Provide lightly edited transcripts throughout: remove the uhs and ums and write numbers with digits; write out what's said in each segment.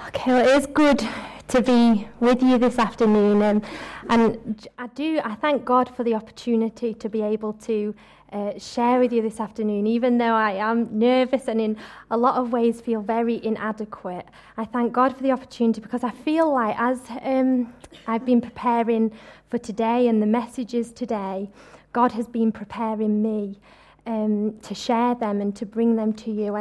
Okay, well, it is good to be with you this afternoon, and I thank God for the opportunity to be able to share with you this afternoon, even though I am nervous and in a lot of ways feel very inadequate. I thank God for the opportunity because I feel like as I've been preparing for today and the messages today, God has been preparing me to share them and to bring them to you.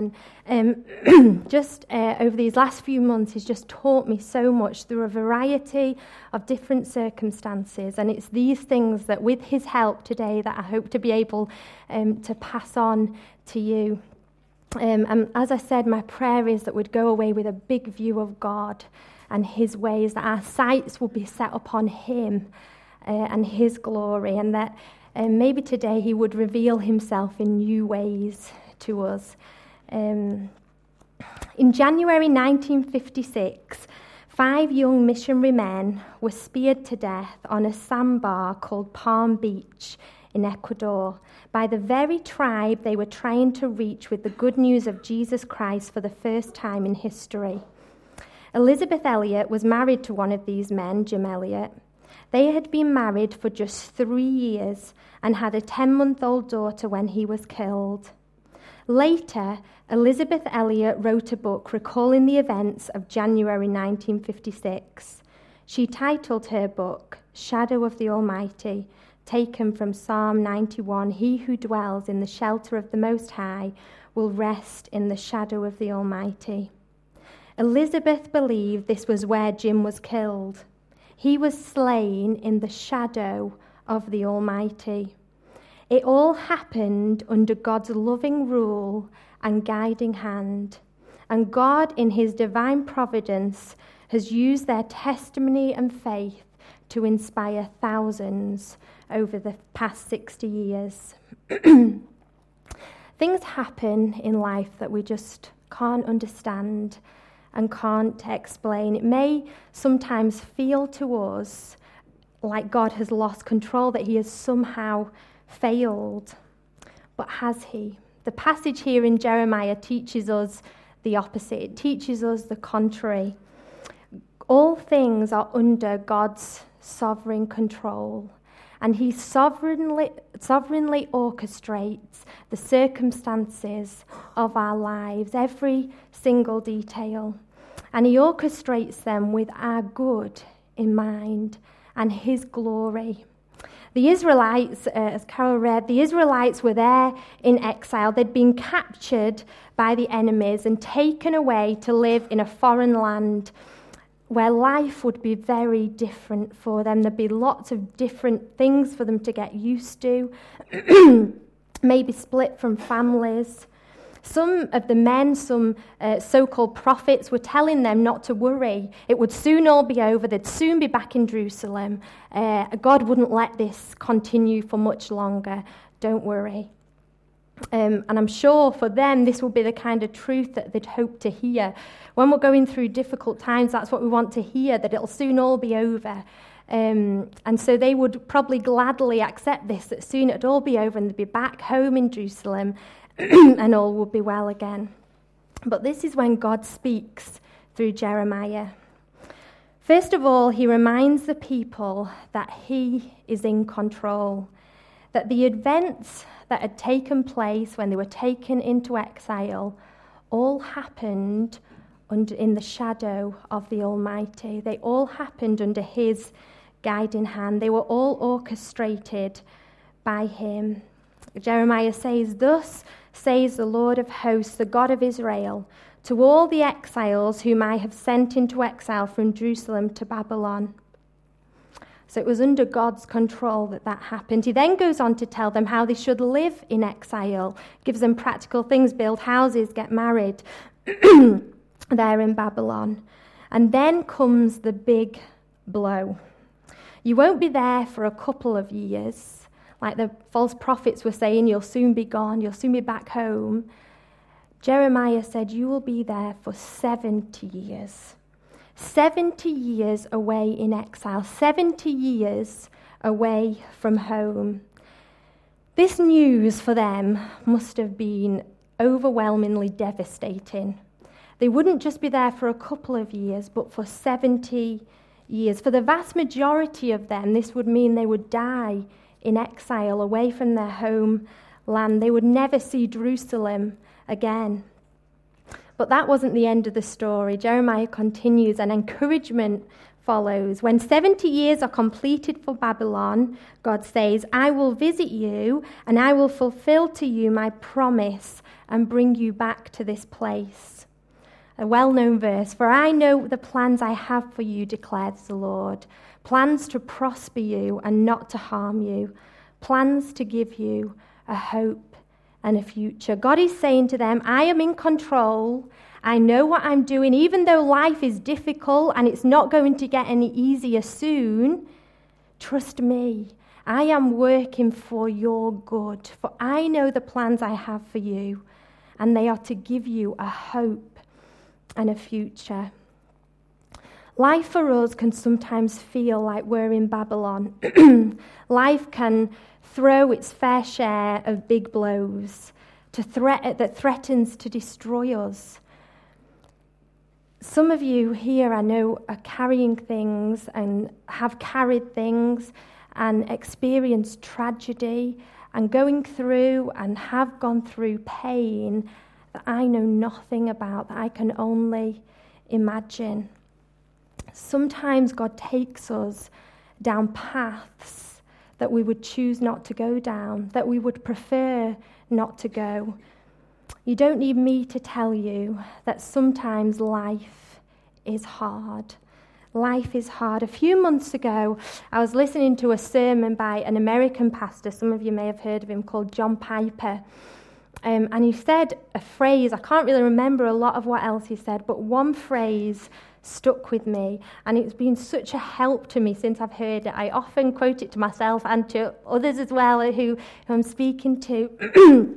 And just over these last few months, He's just taught me so much through a variety of different circumstances. And it's these things that, with His help today, that I hope to be able to pass on to you. And as I said, my prayer is that we'd go away with a big view of God and His ways, that our sights will be set upon Him and His glory, and that maybe today He would reveal Himself in new ways to us. In January 1956, 5 young missionary men were speared to death on a sandbar called Palm Beach in Ecuador by the very tribe they were trying to reach with the good news of Jesus Christ for the first time in history. Elizabeth Elliot was married to one of these men, Jim Elliot. They had been married for just 3 years and had a 10-month-old daughter when he was killed. Later, Elizabeth Elliot wrote a book recalling the events of January 1956. She titled her book, Shadow of the Almighty, taken from Psalm 91, He who dwells in the shelter of the Most High will rest in the shadow of the Almighty. Elizabeth believed this was where Jim was killed. He was slain in the shadow of the Almighty. It all happened under God's loving rule and guiding hand. And God, in His divine providence, has used their testimony and faith to inspire thousands over the past 60 years. Things happen in life that we just can't understand and can't explain. It may sometimes feel to us like God has lost control, that He has somehow failed. But has He? The passage here in Jeremiah teaches us the opposite. It teaches us the contrary. All things are under God's sovereign control, and He sovereignly orchestrates the circumstances of our lives, every single detail. And He orchestrates them with our good in mind and His glory. The Israelites, as Carol read, the Israelites were there in exile. They'd been captured by the enemies and taken away to live in a foreign land where life would be very different for them. There'd be lots of different things for them to get used to, maybe split from families. Some of the men, some so-called prophets, were telling them not to worry. It would soon all be over. They'd soon be back in Jerusalem. God wouldn't let this continue for much longer. Don't worry. And I'm sure for them, this will be the kind of truth that they'd hope to hear. When we're going through difficult times, that's what we want to hear, that it'll soon all be over. And so they would probably gladly accept this, that soon it'd all be over and they'd be back home in Jerusalem and all would be well again. But this is when God speaks through Jeremiah. First of all, He reminds the people that He is in control, that the events that had taken place when they were taken into exile all happened in the shadow of the Almighty. They all happened under His guiding hand. They were all orchestrated by Him. Jeremiah says, Thus says the Lord of hosts, the God of Israel, to all the exiles whom I have sent into exile from Jerusalem to Babylon. So it was under God's control that happened. He then goes on to tell them how they should live in exile, gives them practical things, build houses, get married there in Babylon. And then comes the big blow. You won't be there for a couple of years. Like the false prophets were saying, you'll soon be gone, you'll soon be back home. Jeremiah said, you will be there for 70 years. 70 years away in exile, 70 years away from home. This news for them must have been overwhelmingly devastating. They wouldn't just be there for a couple of years, but for 70 years. For the vast majority of them, this would mean they would die in exile away from their homeland. They would never see Jerusalem again. But that wasn't the end of the story. Jeremiah continues, and encouragement follows. When 70 years are completed for Babylon, God says, I will visit you and I will fulfill to you my promise and bring you back to this place. A well-known verse, for I know the plans I have for you, declares the Lord. Plans to prosper you and not to harm you. Plans to give you a hope and a future. God is saying to them, I am in control. I know what I'm doing. Even though life is difficult and it's not going to get any easier soon, trust me. I am working for your good. For I know the plans I have for you, and they are to give you a hope and a future. Life for us can sometimes feel like we're in Babylon. Life can throw its fair share of big blows that threatens to destroy us. Some of you here, I know, are carrying things and have carried things and experienced tragedy and going through and have gone through pain that I know nothing about, that I can only imagine. Sometimes God takes us down paths that we would choose not to go down, that we would prefer not to go. You don't need me to tell you that sometimes life is hard. Life is hard. A few months ago, I was listening to a sermon by an American pastor, some of you may have heard of him, called John Piper. And he said a phrase, I can't really remember a lot of what else he said, but one phrase stuck with me, and it's been such a help to me since I've heard it. I often quote it to myself and to others as well who I'm speaking to.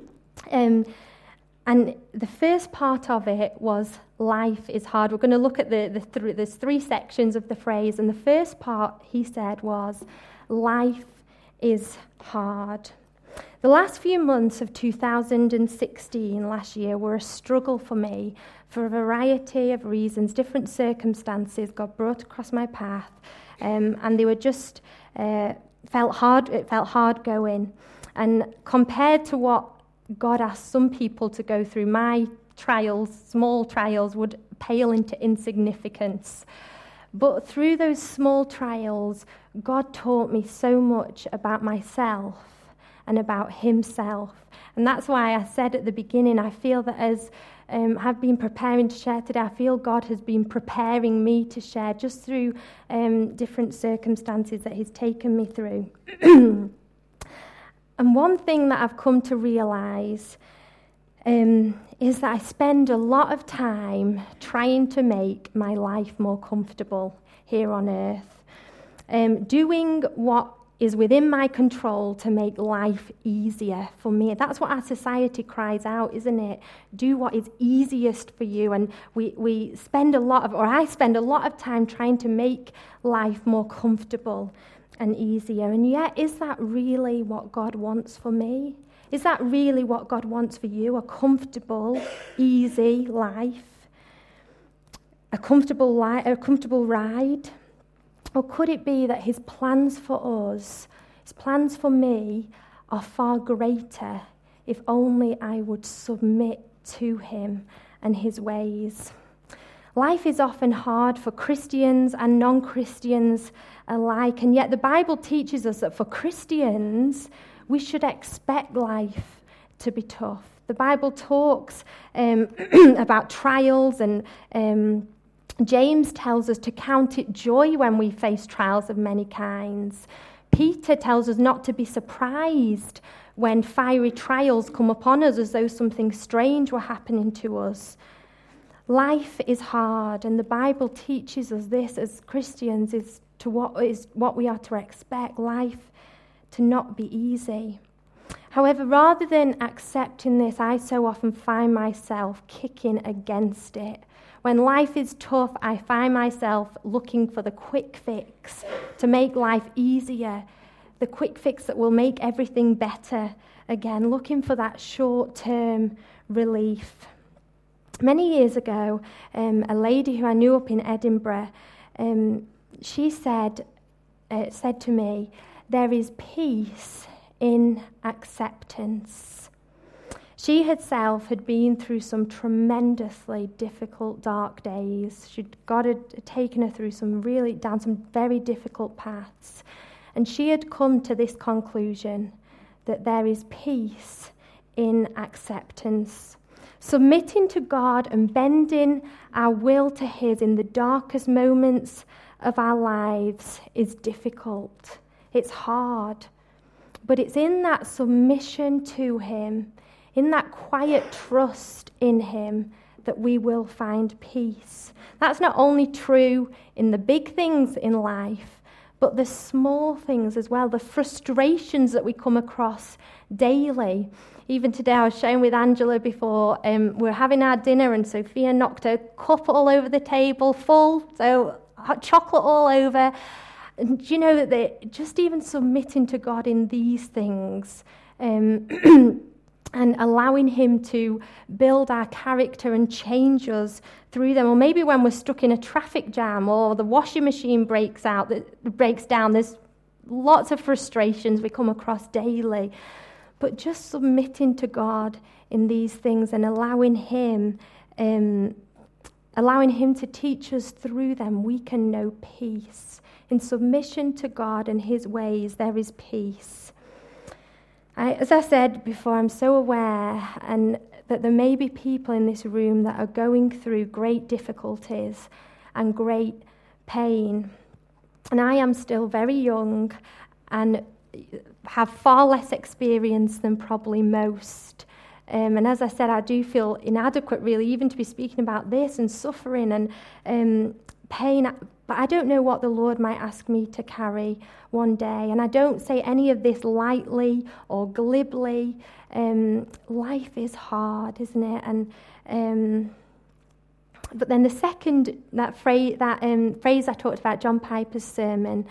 And the first part of it was, life is hard. We're going to look at there's three sections of the phrase, and the first part, he said, was, life is hard. The last few months of 2016, last year, were a struggle for me for a variety of reasons, different circumstances God brought across my path, and they were just, it felt hard going. And compared to what God asked some people to go through, my trials, small trials, would pale into insignificance. But through those small trials, God taught me so much about myself and about himself. And that's why I said at the beginning, I feel that as I've been preparing to share today, I feel God has been preparing me to share just through different circumstances that he's taken me through. And one thing that I've come to realise is that I spend a lot of time trying to make my life more comfortable here on earth, doing what is within my control to make life easier for me. That's what our society cries out, isn't it? Do what is easiest for you. And I spend a lot of time trying to make life more comfortable and easier. And yet, is that really what God wants for me? Is that really what God wants for you? A comfortable, easy life? A comfortable ride? Or could it be that his plans for us, his plans for me, are far greater if only I would submit to him and his ways? Life is often hard for Christians and non-Christians alike, and yet the Bible teaches us that for Christians, we should expect life to be tough. The Bible talks about trials, and James tells us to count it joy when we face trials of many kinds. Peter tells us not to be surprised when fiery trials come upon us as though something strange were happening to us. Life is hard, and the Bible teaches us this as Christians is what we are to expect, life to not be easy. However, rather than accepting this, I so often find myself kicking against it. When life is tough, I find myself looking for the quick fix to make life easier, the quick fix that will make everything better again, looking for that short-term relief. Many years ago, a lady who I knew up in Edinburgh, she said to me, "There is peace in acceptance." She herself had been through some tremendously difficult, dark days. God had taken her through down some very difficult paths. And she had come to this conclusion that there is peace in acceptance. Submitting to God and bending our will to His in the darkest moments of our lives is difficult. It's hard. But it's in that submission to Him, in that quiet trust in Him, that we will find peace. That's not only true in the big things in life, but the small things as well, the frustrations that we come across daily. Even today, I was sharing with Angela before we were having our dinner, and Sophia knocked her cup all over the table, full, so hot chocolate all over. And you know that just even submitting to God in these things and allowing Him to build our character and change us through them. Or maybe when we're stuck in a traffic jam or the washing machine breaks down, there's lots of frustrations we come across daily. But just submitting to God in these things and allowing Him to teach us through them, we can know peace. In submission to God and His ways, there is peace. As I said before, I'm so aware that there may be people in this room that are going through great difficulties and great pain. And I am still very young and have far less experience than probably most. And as I said, I do feel inadequate, really, even to be speaking about this and suffering and pain. But I don't know what the Lord might ask me to carry one day. And I don't say any of this lightly or glibly. Life is hard, isn't it? And but then the second, that phrase I talked about, John Piper's sermon,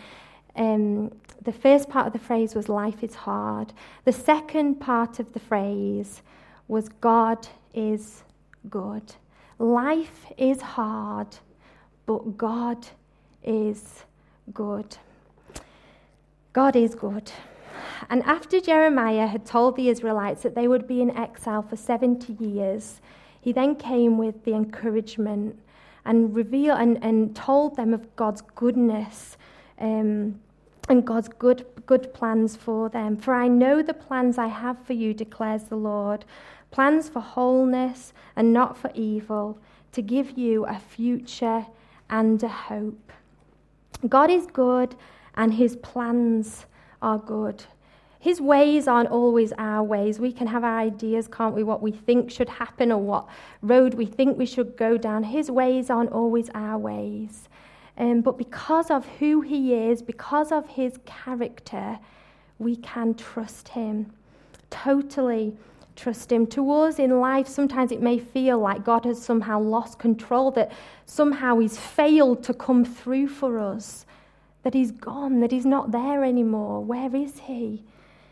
the first part of the phrase was life is hard. The second part of the phrase was God is good. Life is hard, but God is good. God is good. And after Jeremiah had told the Israelites that they would be in exile for 70 years, he then came with the encouragement and revealed and told them of God's goodness and God's good plans for them. For I know the plans I have for you, declares the Lord, plans for wholeness and not for evil, to give you a future and a hope. God is good and His plans are good. His ways aren't always our ways. We can have our ideas, can't we, what we think should happen or what road we think we should go down. His ways aren't always our ways. But because of who He is, because of His character, we can trust Him, totally trust Him. To us in life, sometimes it may feel like God has somehow lost control, that somehow He's failed to come through for us, that He's gone, that He's not there anymore. Where is He?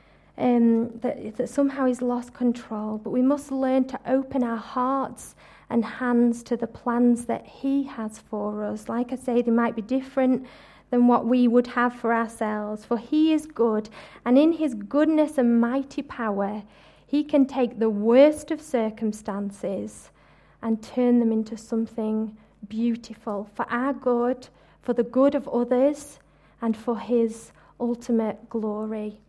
That somehow He's lost control. But we must learn to open our hearts and hands to the plans that He has for us. Like I say, they might be different than what we would have for ourselves. For He is good, and in His goodness and mighty power, He can take the worst of circumstances and turn them into something beautiful for our good, for the good of others, and for His ultimate glory.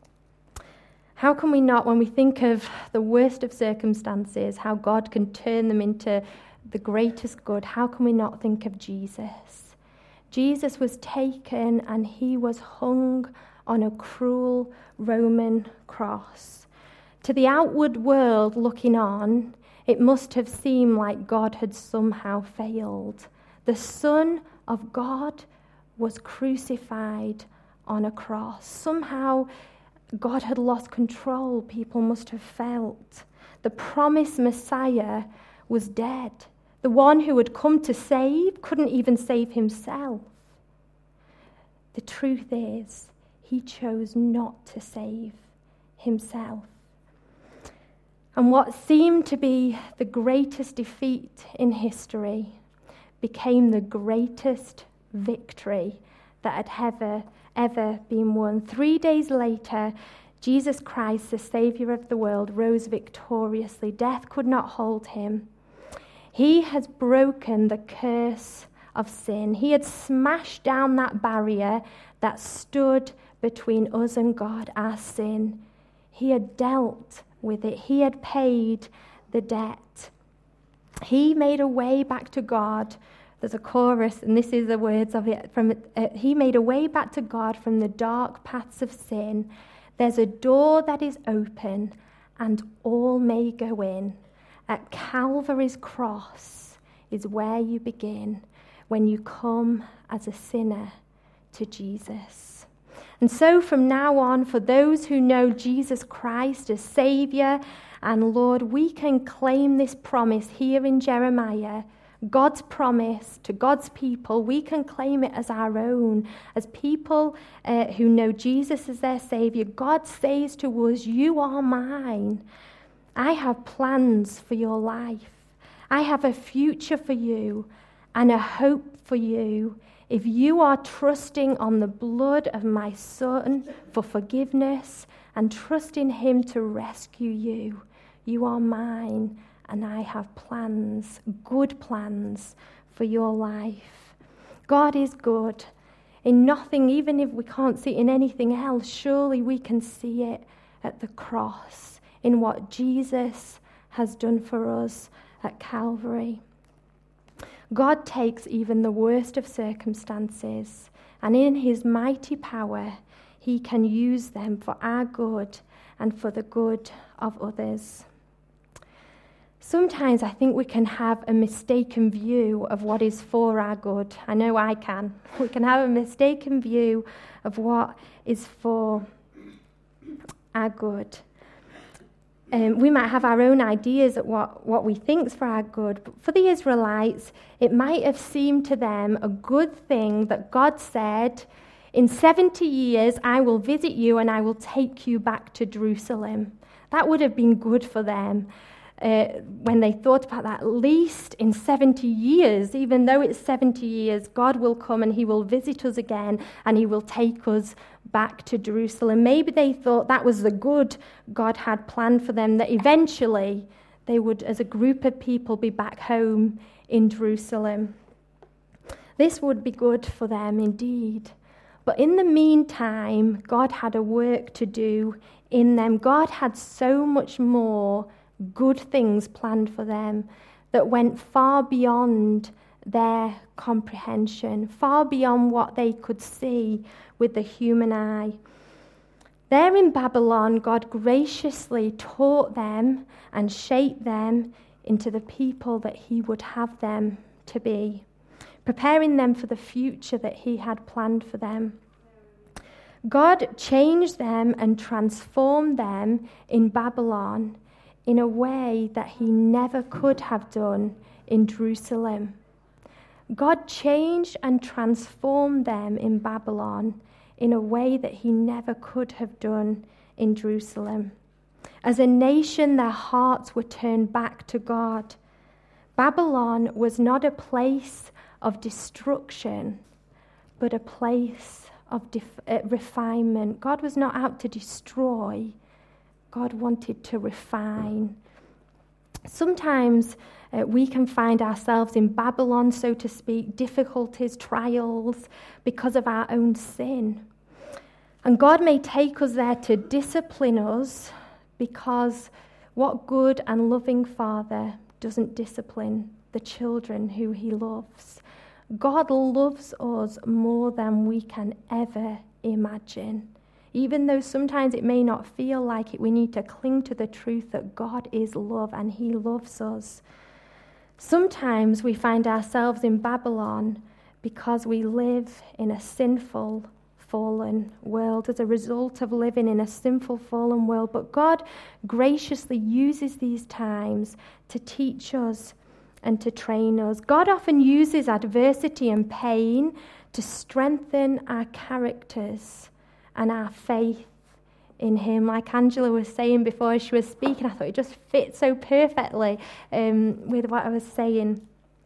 How can we not, when we think of the worst of circumstances, how God can turn them into the greatest good, how can we not think of Jesus? Jesus was taken and He was hung on a cruel Roman cross. To the outward world looking on, it must have seemed like God had somehow failed. The Son of God was crucified on a cross. Somehow God had lost control, people must have felt. The promised Messiah was dead. The one who had come to save couldn't even save Himself. The truth is, He chose not to save Himself. And what seemed to be the greatest defeat in history became the greatest victory that had ever been won. 3 days later, Jesus Christ, the Saviour of the world, rose victoriously. Death could not hold him. He has broken the curse of sin. He had smashed down that barrier that stood between us and God, our sin. He had dealt with it. He had paid the debt. He made a way back to God. There's a chorus, and this is the words of it. He made a way back to God from the dark paths of sin. There's a door that is open, and all may go in. At Calvary's cross is where you begin when you come as a sinner to Jesus. And so from now on, for those who know Jesus Christ as Saviour and Lord, we can claim this promise here in Jeremiah, God's promise to God's people. We can claim it as our own. As people who know Jesus as their Saviour, God says to us, you are mine. I have plans for your life. I have a future for you and a hope for you. If you are trusting on the blood of my Son for forgiveness and trusting him to rescue you, you are mine, and I have plans, good plans for your life. God is good. In nothing, even if we can't see it in anything else, surely we can see it at the cross, in what Jesus has done for us at Calvary. God takes even the worst of circumstances, and in his mighty power, he can use them for our good and for the good of others. Sometimes I think we can have a mistaken view of what is for our good. I know I can. We can have a mistaken view of what is for our good. We might have our own ideas of what we think is for our good. But for the Israelites, it might have seemed to them a good thing that God said, in 70 years I will visit you and I will take you back to Jerusalem. That would have been good for them. When they thought about that, at least in 70 years, even though it's 70 years, God will come and he will visit us again and he will take us back to Jerusalem. Maybe they thought that was the good God had planned for them, that eventually they would, as a group of people, be back home in Jerusalem. This would be good for them indeed. But in the meantime, God had a work to do in them. God had so much more good things planned for them that went far beyond their comprehension, far beyond what they could see with the human eye. There in Babylon, God graciously taught them and shaped them into the people that he would have them to be, preparing them for the future that he had planned for them. God changed them and transformed them in Babylon in a way that he never could have done in Jerusalem. God changed and transformed them in Babylon in a way that he never could have done in Jerusalem. As a nation, their hearts were turned back to God. Babylon was not a place of destruction, but a place of refinement. God was not out to destroy. God wanted to refine. Sometimes we can find ourselves in Babylon, so to speak, difficulties, trials, because of our own sin. And God may take us there to discipline us, because what good and loving father doesn't discipline the children who he loves? God loves us more than we can ever imagine. Even though sometimes it may not feel like it, we need to cling to the truth that God is love and he loves us. Sometimes we find ourselves in Babylon because we live in a sinful, fallen world as a result of living in a sinful, fallen world. But God graciously uses these times to teach us and to train us. God often uses adversity and pain to strengthen our characters and our faith in him. Like Angela was saying before she was speaking, I thought it just fit so perfectly with what I was saying.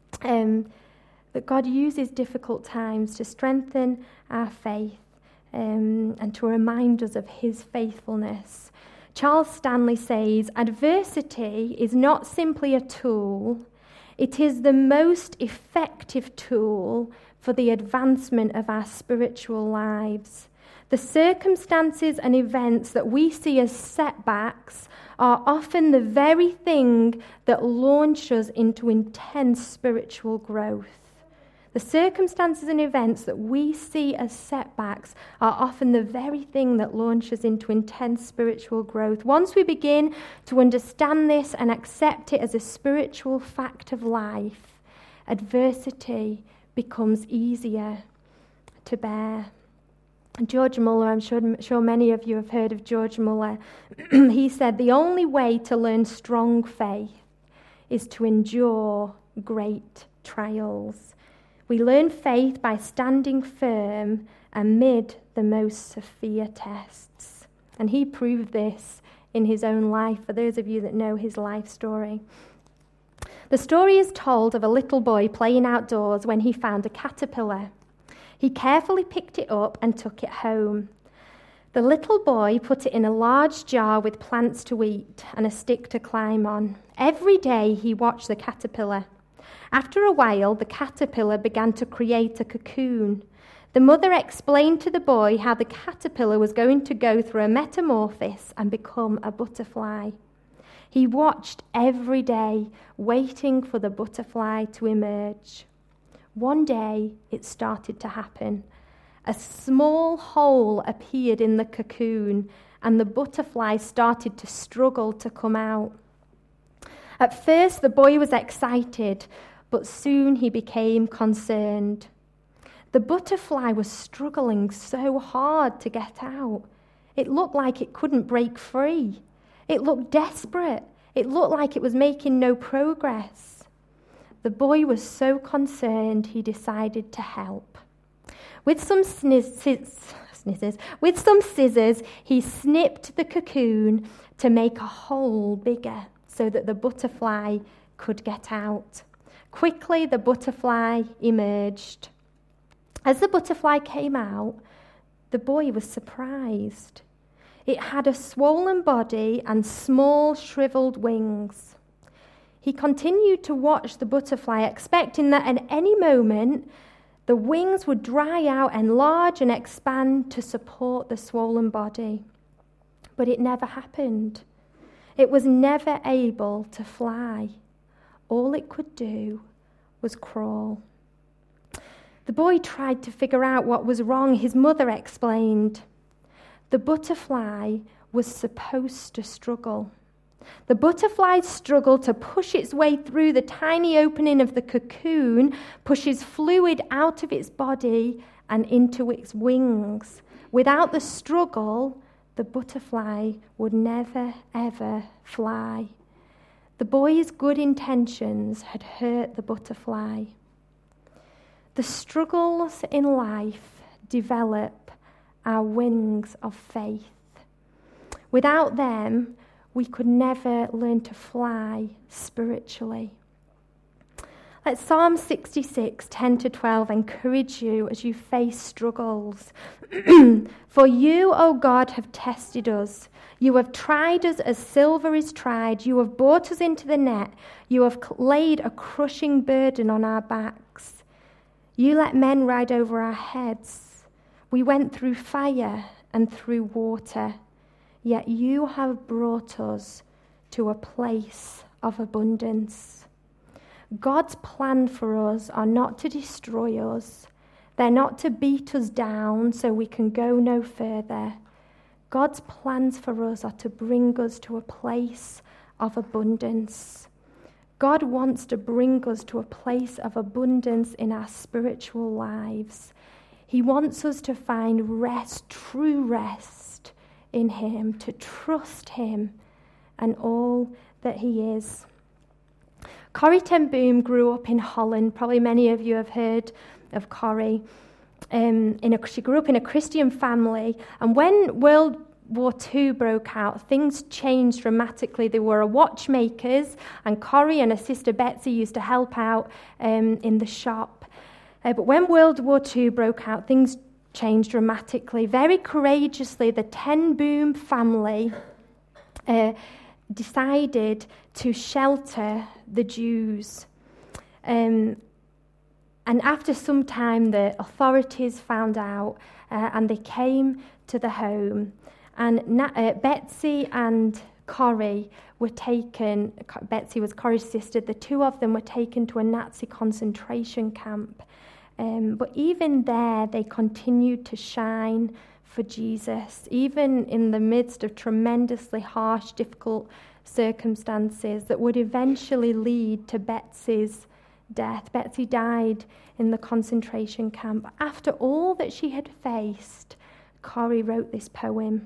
That God uses difficult times to strengthen our faith and to remind us of his faithfulness. Charles Stanley says, adversity is not simply a tool, it is the most effective tool for the advancement of our spiritual lives. The circumstances and events that we see as setbacks are often the very thing that launch us into intense spiritual growth. The circumstances and events that we see as setbacks are often the very thing that launches into intense spiritual growth. Once we begin to understand this and accept it as a spiritual fact of life, adversity becomes easier to bear. George Muller, I'm sure many of you have heard of George Muller. He said, the only way to learn strong faith is to endure great trials. We learn faith by standing firm amid the most severe tests. And he proved this in his own life, for those of you that know his life story. The story is told of a little boy playing outdoors when he found a caterpillar. He carefully picked it up and took it home. The little boy put it in a large jar with plants to eat and a stick to climb on. Every day he watched the caterpillar. After a while, the caterpillar began to create a cocoon. The mother explained to the boy how the caterpillar was going to go through a metamorphosis and become a butterfly. He watched every day, waiting for the butterfly to emerge. One day, it started to happen. A small hole appeared in the cocoon, and the butterfly started to struggle to come out. At first, the boy was excited, but soon he became concerned. The butterfly was struggling so hard to get out. It looked like it couldn't break free. It looked desperate. It looked like it was making no progress. The boy was so concerned he decided to help. With some scissors, he snipped the cocoon to make a hole bigger so that the butterfly could get out. Quickly, the butterfly emerged. As the butterfly came out, the boy was surprised. It had a swollen body and small, shriveled wings. He continued to watch the butterfly, expecting that at any moment, the wings would dry out, enlarge, and expand to support the swollen body. But it never happened. It was never able to fly. All it could do was crawl. The boy tried to figure out what was wrong. His mother explained. The butterfly was supposed to struggle. The butterfly's struggle to push its way through the tiny opening of the cocoon pushes fluid out of its body and into its wings. Without the struggle, the butterfly would never, ever fly. The boy's good intentions had hurt the butterfly. The struggles in life develop our wings of faith. Without them, we could never learn to fly spiritually. Let Psalm 66, 10-12 encourage you as you face struggles. For you, O God, have tested us. You have tried us as silver is tried. You have brought us into the net. You have laid a crushing burden on our backs. You let men ride over our heads. We went through fire and through water. Yet you have brought us to a place of abundance. God's plan for us are not to destroy us. They're not to beat us down so we can go no further. God's plans for us are to bring us to a place of abundance. God wants to bring us to a place of abundance in our spiritual lives. He wants us to find rest, true rest in Him, to trust Him and all that He is. Corrie ten Boom grew up in Holland. Probably many of you have heard of Corrie. She grew up in a Christian family, and when World War II broke out, things changed dramatically. There were watchmakers, and Corrie and her sister Betsy used to help out in the shop. But when World War II broke out, things changed dramatically. Very courageously, the Ten Boom family decided to shelter the Jews. And after some time, the authorities found out, and they came to the home. And Betsy and Corrie were taken. Betsy was Corrie's sister. The two of them were taken to a Nazi concentration camp. But even there, they continued to shine for Jesus, even in the midst of tremendously harsh, difficult circumstances that would eventually lead to Betsy's death. Betsy died in the concentration camp. After all that she had faced, Corrie wrote this poem.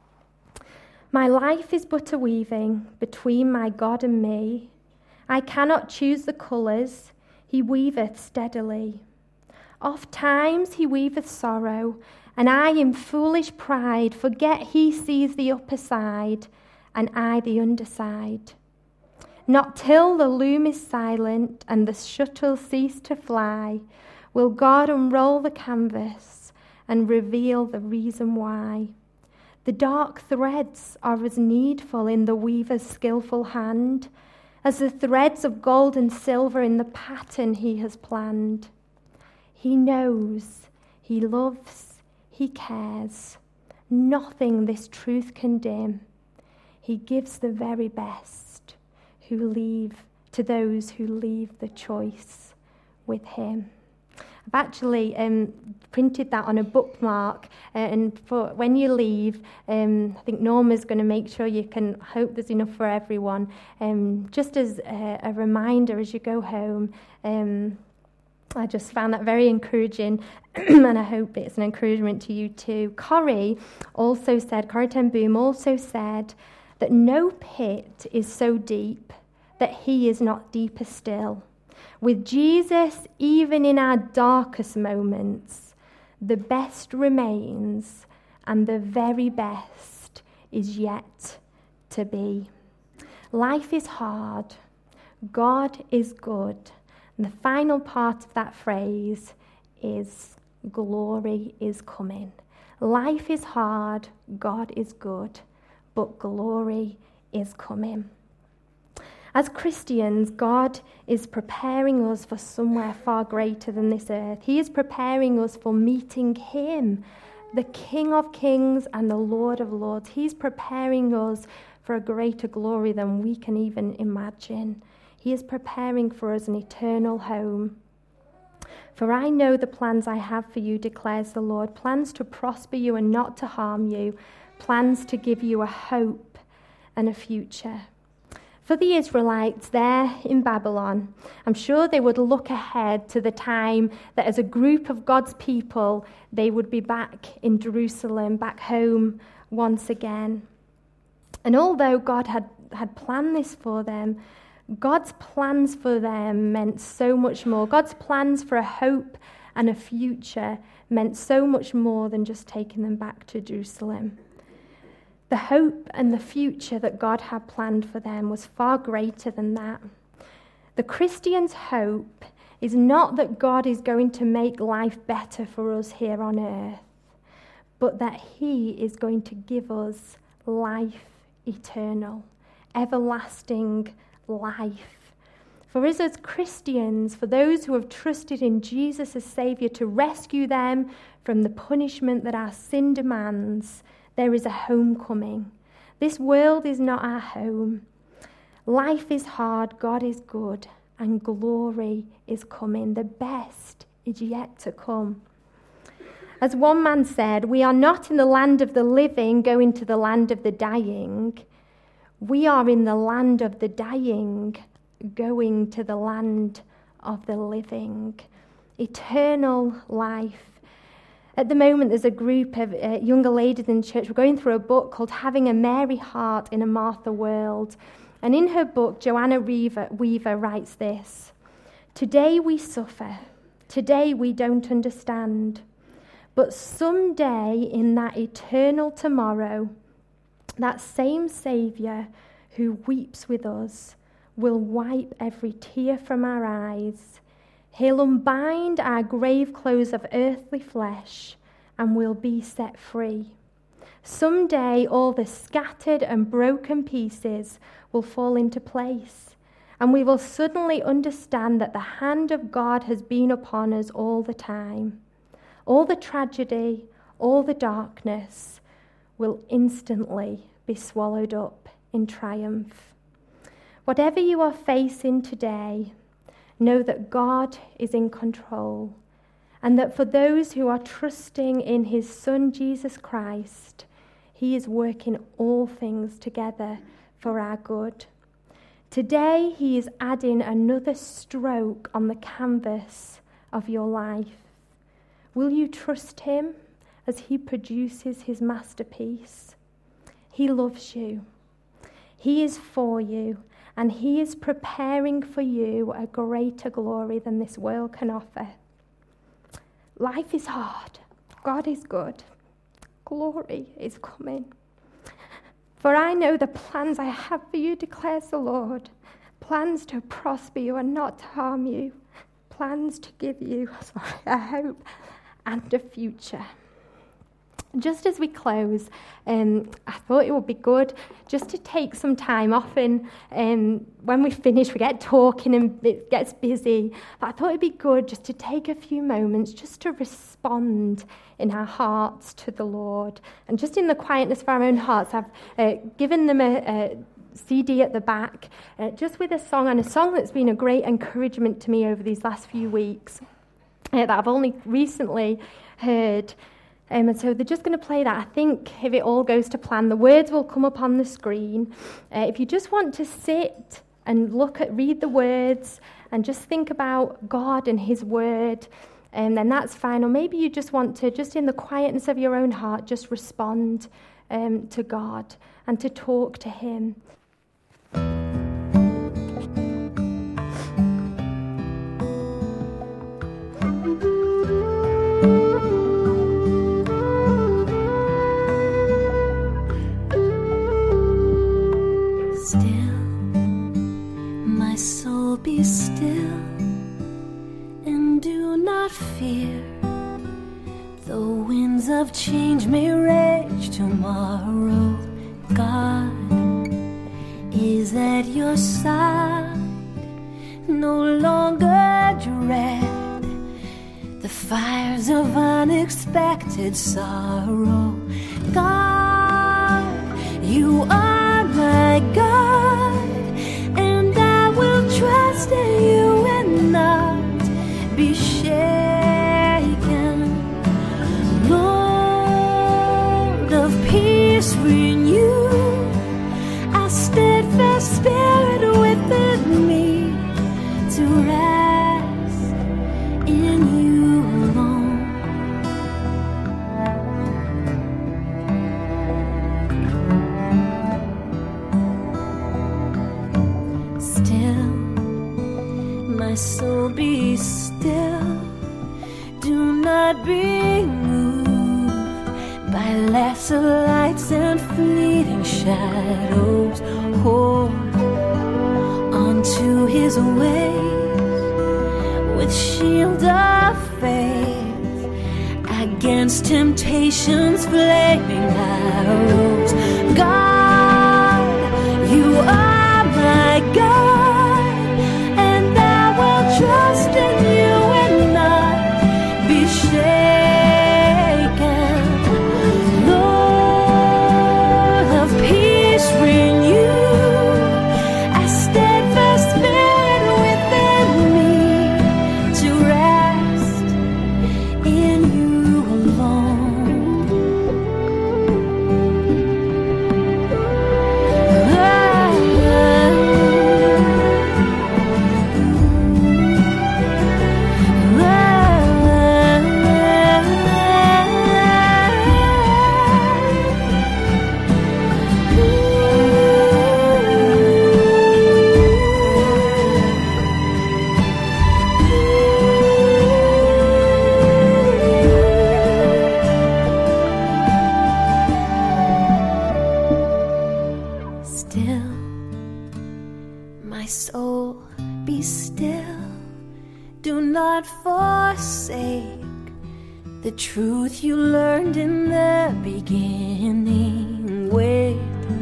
My life is but a weaving between my God and me. I cannot choose the colours, he weaveth steadily. Oft times he weaveth sorrow, and I in foolish pride forget he sees the upper side, and I the underside. Not till the loom is silent and the shuttle cease to fly will God unroll the canvas and reveal the reason why. The dark threads are as needful in the weaver's skillful hand as the threads of gold and silver in the pattern he has planned. He knows, he loves, he cares. Nothing this truth can dim. He gives the very best to those who leave the choice with him. I've actually printed that on a bookmark, and for when you leave, I think Norma's going to make sure you can hope there's enough for everyone. Just as a reminder as you go home, I just found that very encouraging, and I hope it's an encouragement to you too. Corrie Ten Boom also said that no pit is so deep that he is not deeper still. With Jesus, even in our darkest moments, the best remains, and the very best is yet to be. Life is hard. God is good. And the final part of that phrase is glory is coming. Life is hard. God is good. But glory is coming. As Christians, God is preparing us for somewhere far greater than this earth. He is preparing us for meeting him, the King of Kings and the Lord of Lords. He's preparing us for a greater glory than we can even imagine. He is preparing for us an eternal home. For I know the plans I have for you, declares the Lord, plans to prosper you and not to harm you, plans to give you a hope and a future. For the Israelites there in Babylon, I'm sure they would look ahead to the time that as a group of God's people, they would be back in Jerusalem, back home once again. And although God had planned this for them, God's plans for them meant so much more. God's plans for a hope and a future meant so much more than just taking them back to Jerusalem. The hope and the future that God had planned for them was far greater than that. The Christian's hope is not that God is going to make life better for us here on earth, but that he is going to give us life eternal, everlasting life. For us as Christians, for those who have trusted in Jesus as Saviour to rescue them from the punishment that our sin demands, there is a homecoming. This world is not our home. Life is hard, God is good, and glory is coming. The best is yet to come. As one man said, we are not in the land of the living going to the land of the dying. We are in the land of the dying going to the land of the living. Eternal life. At the moment, there's a group of younger ladies in church. We're going through a book called Having a Mary Heart in a Martha World. And in her book, Joanna Weaver writes this: today we suffer. Today we don't understand. But someday in that eternal tomorrow, That same Saviour who weeps with us will wipe every tear from our eyes. He'll unbind our grave clothes of earthly flesh, and we'll be set free. Someday all the scattered and broken pieces will fall into place, and we will suddenly understand that the hand of God has been upon us all the time. All the tragedy, all the darkness will instantly be swallowed up in triumph. Whatever you are facing today, know that God is in control, and that for those who are trusting in his Son, Jesus Christ, he is working all things together for our good. Today, he is adding another stroke on the canvas of your life. Will you trust him as he produces his masterpiece? He loves you. He is for you, and he is preparing for you a greater glory than this world can offer. Life is hard. God is good. Glory is coming. For I know the plans I have for you, declares the Lord. Plans to prosper you and not to harm you. Plans to give you a hope and a future. Just as we close, I thought it would be good just to take some time. Often when we finish, we get talking and it gets busy. But I thought it'd be good just to take a few moments just to respond in our hearts to the Lord. And just in the quietness of our own hearts, I've given them a CD at the back, just with a song, and a song that's been a great encouragement to me over these last few weeks that I've only recently heard. And so they're just going to play that. I think if it all goes to plan, the words will come up on the screen. If you just want to sit and read the words and just think about God and his word, then that's fine. Or maybe you just want to, just in the quietness of your own heart, just respond to God and to talk to him. Be still and do not fear. The winds of change may rage tomorrow. God is at your side. No longer dread the fires of unexpected sorrow. God, you are my God. Trust in you and not be shaken. Lord of peace, renew a steadfast spirit within me to rest in you alone. My soul, be still. Do not be moved by lesser lights and fleeting shadows. Hold onto his ways with shield of faith against temptation's flaming arrows. God, you are my God. Trust in you and not be shaken. Lord of peace, renew a steadfast spirit within me to rest in you alone. the truth you learned in the beginning. Wait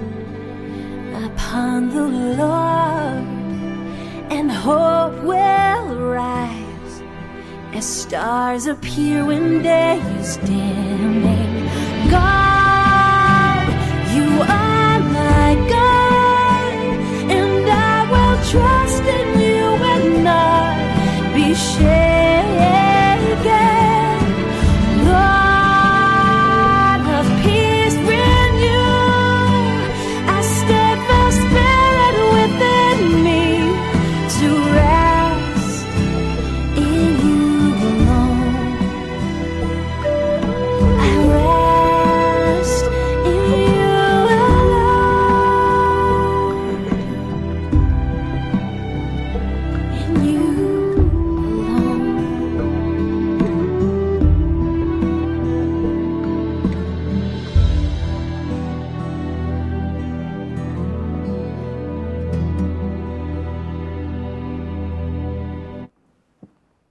upon the Lord, and hope will rise as stars appear when day is dimming. God, you are my God, and I will trust in you and not be shaken.